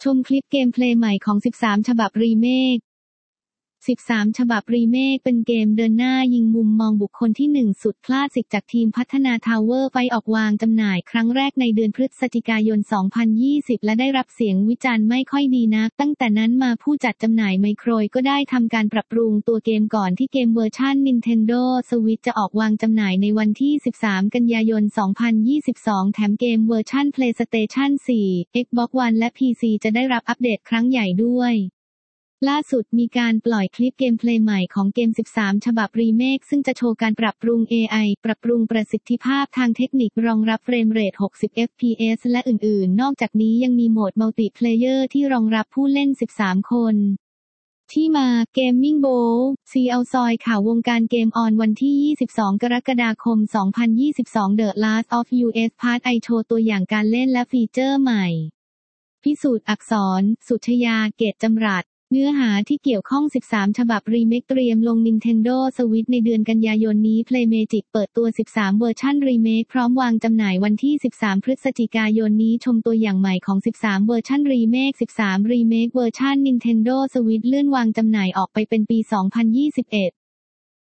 ชมคลิปเกมเพลย์ใหม่ของ13ฉบับรีเมค13ฉบับรีเมคเป็นเกมเดินหน้ายิงมุมมองบุคคลที่1สุดคลาสสิกจากทีมพัฒนา Tower ไฟออกวางจำหน่ายครั้งแรกในเดือนพฤศจิกายน 2020 และได้รับเสียงวิจารณ์ไม่ค่อยดีนักตั้งแต่นั้นมาผู้จัดจำหน่ายไมโครก็ได้ทำการปรับปรุงตัวเกมก่อนที่เกมเวอร์ชัน Nintendo Switch จะออกวางจำหน่ายในวันที่ 13 กันยายน 2022 แถมเกมเวอร์ชัน PlayStation 4, Xbox One และ PC จะได้รับอัปเดตครั้งใหญ่ด้วยล่าสุดมีการปล่อยคลิปเกมเพลย์ใหม่ของเกม13ฉบับรีเมคซึ่งจะโชว์การปรับปรุง AI ปรับปรุงประสิทธิภาพทางเทคนิครองรับเฟรมเรท 60 fps และอื่นๆนอกจากนี้ยังมีโหมดมัลติเพลเยอร์ที่รองรับผู้เล่น13คนที่มา Gaming Bowl ซีเอาซอยข่าววงการเกมออนวันที่ 22 กรกฎาคม 2022 The Last of Us Part I โชว์ตัวอย่างการเล่นและฟีเจอร์ใหม่พิสูจน์อักษร สุชยา เกตจำรัดเนื้อหาที่เกี่ยวข้อง13ฉบับรีเมคเตรียมลง Nintendo Switch ในเดือนกันยายนนี้ PlayMagic เปิดตัว13เวอร์ชันรีเมคพร้อมวางจำหน่ายวันที่13พฤศจิกายนนี้ชมตัวอย่างใหม่ของ13เวอร์ชันรีเมค13รีเมคเวอร์ชัน Nintendo Switch เลื่อนวางจำหน่ายออกไปเป็นปี 2021